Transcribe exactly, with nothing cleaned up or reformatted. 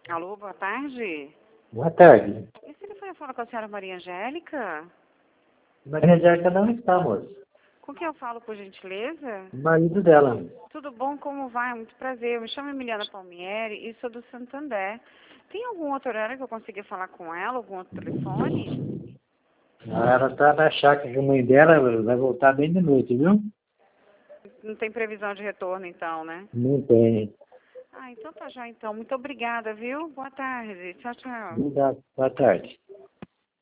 Alô, boa tarde. Boa tarde. Esse telefone fala com a senhora Maria Angélica? Maria Angélica não está, moço. Com quem eu falo, por gentileza? O marido dela. Tudo bom? Como vai? Muito prazer. Eu me chamo Emiliana Palmieri e sou do Santander. Tem algum outro horário que eu consiga falar com ela? Algum outro telefone? Ela está na chácara com a mãe dela, ela vai voltar bem de noite, viu? Não tem previsão de retorno, então, né? Não tem. Ah, então tá já, então. Muito obrigada, viu? Boa tarde. Tchau, tchau. Boa boa tarde.